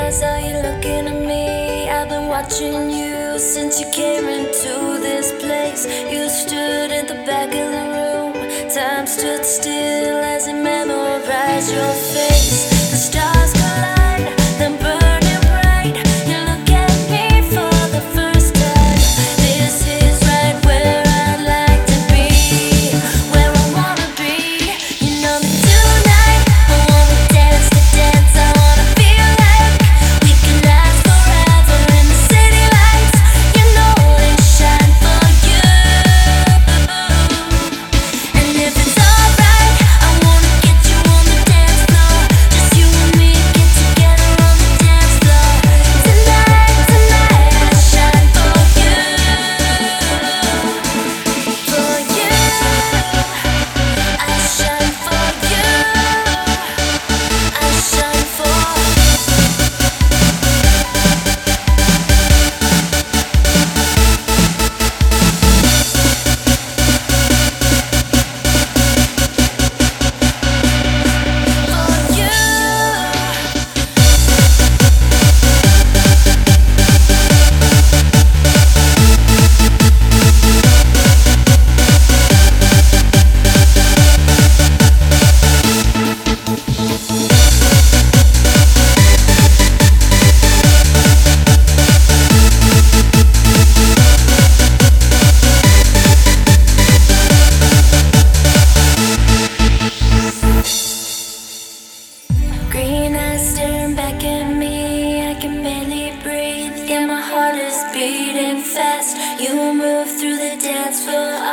eyes, are you looking at me? I've been watching you since you came into this place. You stood at the back of the room. Time stood still as it memorized your face. The stars collide, then burning bright. You look at me for the first time. This is right where I'd like to be, where I wanna be. You know me tonight. I wanna dance the dance. I wanna feel like we can last forever in the city lights. You know they shine for you. And if it's alright, I wanna get you on the dance floor. Just you and me get together on the dance floor. Tonight, tonight, I shine for you. For you, I shine for you. I shine for you. Green eyes staring back at me, I can barely breathe. Yeah, my heart is beating fast. You move through the dance floor,